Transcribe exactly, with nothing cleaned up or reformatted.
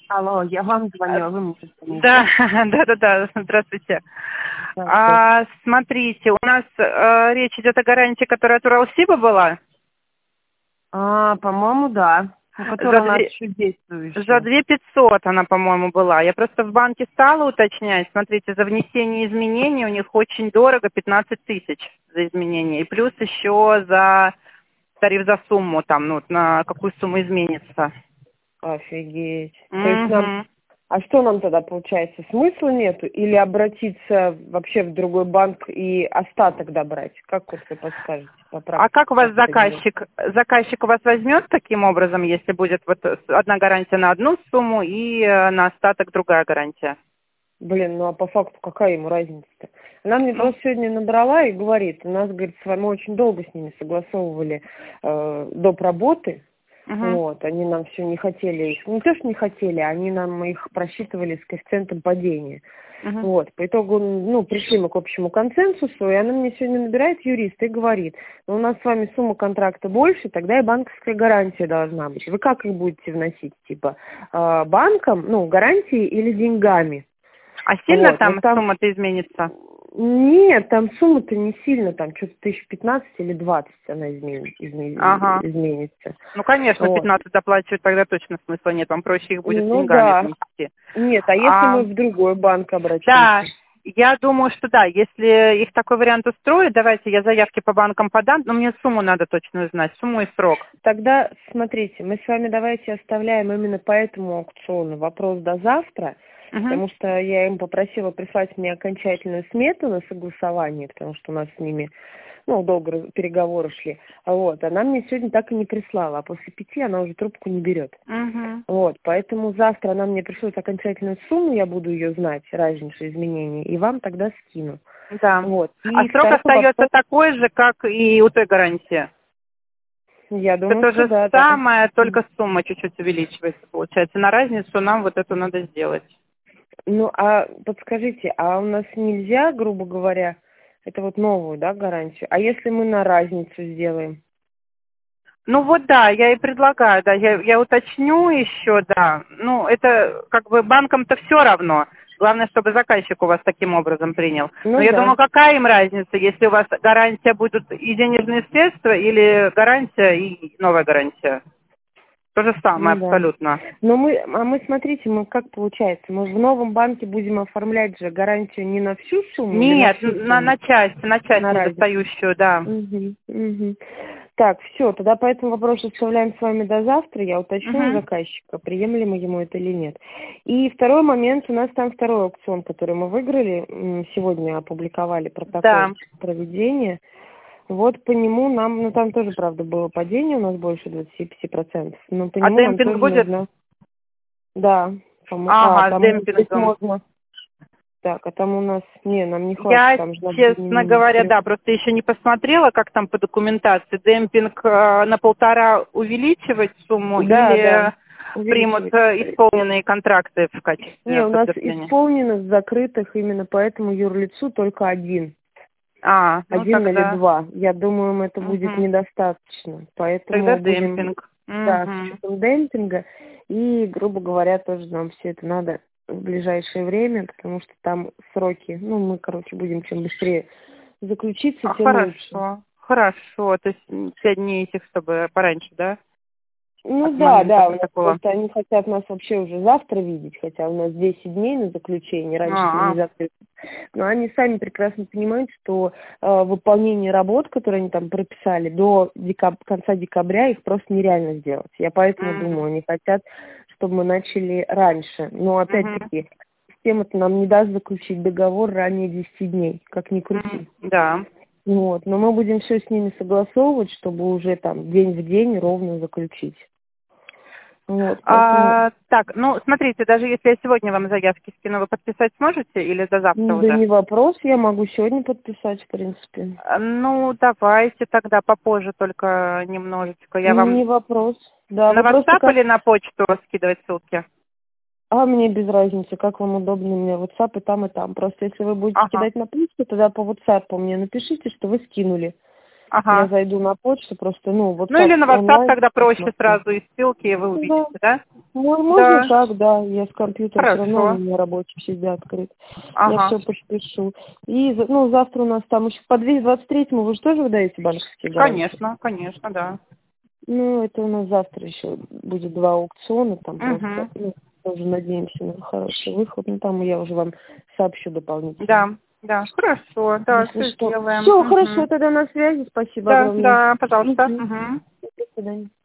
Алло, я вам звоню, а вы мне звоните. Да, да, да, да, здравствуйте. Да, А, смотрите, у нас э, речь идет о гарантии, которая от Уралсиба была. А, по-моему, да. Ну, За которая у нас две, еще за действующая. две пятьсот она, по-моему, была. Я просто в банке стала уточнять. Смотрите, за внесение изменений у них очень дорого, пятнадцать тысяч за изменения. И плюс еще за тариф за сумму, там, ну, на какую сумму изменится. Офигеть. То есть нам... Угу. А что нам тогда получается? Смысла нету? Или обратиться вообще в другой банк и остаток добрать? Как вот вы подскажете по А практике? как у вас Как это делать? заказчик? Заказчик у вас возьмет таким образом, если будет вот одна гарантия на одну сумму и э, на остаток другая гарантия? Блин, ну а по факту какая ему разница-то? Она мне Ну, просто сегодня набрала и говорит, у нас, говорит, с вами очень долго с ними согласовывали э, доп. Работы. угу, Вот, они нам все не хотели их, не то, что не хотели, они нам их просчитывали с коэффициентом падения. угу. Вот, по итогу, ну, пришли мы к общему консенсусу, и она мне сегодня набирает юриста и говорит, ну, у нас с вами сумма контракта больше, тогда и банковская гарантия должна быть. Вы как их будете вносить, типа, э, банком, ну, гарантией или деньгами? А сильно Вот, вот там там... сумма-то изменится? Нет, там сумма-то не сильно, там что-то тысяч пятнадцать или двадцать она измен- изме- Ага. изменится. Ну, конечно, Вот. пятнадцать доплачивать тогда точно смысла нет. Вам проще их будет Ну деньгами да. внести. Нет, а если А, мы в другой банк обратимся? да, я думаю, что да. Если их такой вариант устроит, давайте я заявки по банкам подам, но мне сумму надо точно узнать, сумму и срок. Тогда, смотрите, мы с вами давайте оставляем именно по этому аукциону вопрос до завтра, Угу. потому что я им попросила прислать мне окончательную смету на согласование, потому что у нас с ними, ну, долго раз- переговоры шли. Вот, она мне сегодня так и не прислала, а после пяти она уже трубку не берет. Угу. Вот, поэтому завтра она мне пришлет окончательную сумму, я буду ее знать, разницу изменений, и вам тогда скину. Да. Вот. А И срок второй остается вопрос, такой же, как и у той гарантии. я Это думаю, то что же да, да. самое, только сумма чуть-чуть увеличивается, получается. На разницу нам вот эту надо сделать. Ну, а подскажите, а у нас нельзя, грубо говоря, это вот новую, да, гарантию, а если мы на разницу сделаем? Ну вот да, я и предлагаю, да, я, я уточню еще, да. Ну, это как бы банкам-то все равно. Главное, чтобы заказчик у вас таким образом принял. Но Ну я да. думаю, какая им разница, если у вас гарантия будут и денежные средства, или гарантия и новая гарантия? То же самое Ну да. абсолютно. Но мы, а мы, смотрите, мы как получается, мы в новом банке будем оформлять же гарантию не на всю сумму или на Нет, всю на, сумму? на часть, на часть На разницу. недостающую, да. Угу, угу. Так, все, тогда по этому вопросу оставляем с вами до завтра. Я уточню у Угу. заказчика, приемлемо ему это или нет. И второй момент, у нас там второй аукцион, который мы выиграли, м, сегодня опубликовали Да. протокол проведения. Вот по нему нам, ну там тоже, правда, было падение, у нас больше двадцати пяти процентов, но по А нему нам демпинг тоже будет? нужно, да, по-мо- а, Ага, с там здесь демпингом. можно, так, а там у нас, не, нам не хватит, Я, там же надо честно минимум говоря, трех. да, просто еще не посмотрела, как там по документации. Демпинг э, на полтора увеличивать сумму Да, да, или примут увеличивать. э, исполненные контракты в Не, качестве у нас подтверждения? исполнено с закрытых именно по этому юрлицу только один. А, ну Один или тогда, два. Я думаю, им это будет мгм, недостаточно. тогда Поэтому будем, демпинг. да, с Мгм. учетом демпинга. И, грубо говоря, тоже нам все это надо в ближайшее время, потому что там сроки, ну, мы, короче, будем чем быстрее заключиться, А, тем лучше. хорошо, хорошо. То есть м, пять дней этих, чтобы пораньше, да, Ну от да, момента да, у нас протокола? просто они хотят нас вообще уже завтра видеть, хотя у нас десять дней на заключение, раньше мы не А, закрыли. Но они сами прекрасно понимают, что э, выполнение работ, которые они там прописали, до декаб- конца декабря их просто нереально сделать. Я поэтому мгм, думаю, они хотят, чтобы мы начали раньше. Но мгм, опять-таки, система-то нам не даст заключить договор ранее десяти дней, как ни мгм. крути. Да. Вот. Но мы будем все с ними согласовывать, чтобы уже там день в день ровно заключить. Вот, поэтому, А, так, ну, смотрите, даже если я сегодня вам заявки скину, вы подписать сможете или до завтра м, да уже? не вопрос, я могу сегодня подписать, в принципе. А, ну, давайте тогда попозже только немножечко. Я вам Не вопрос. Да, на вы просто WhatsApp как... или на почту скидывать ссылки? А мне без разницы, как вам удобно, у меня WhatsApp и там, и там. Просто если вы будете Ага. кидать на почту, тогда по WhatsApp мне напишите, что вы скинули. Ага. Я зайду на почту, просто, ну, вот Ну или на WhatsApp онлайн тогда проще посмотрю. сразу из ссылки вы увидите, да? Ну, можно Да. так, да. Я с компьютера все равно Хорошо. у меня рабочий всегда открыт. Я Ага. все подпишу. И, за- ну, завтра у нас там еще по двести двадцать третьему вы же тоже выдаете банковские гарантии? Конечно, конечно, да. Ну, это у нас завтра еще будет два аукциона, там Угу. просто, ну, тоже надеемся на хороший выход. Ну, там я уже вам сообщу дополнительно. Да, да, хорошо, да, Если все что. сделаем. Все, Угу. хорошо, тогда на связи. Спасибо Да, огромное. да, пожалуйста. Мгм. Угу. До свидания.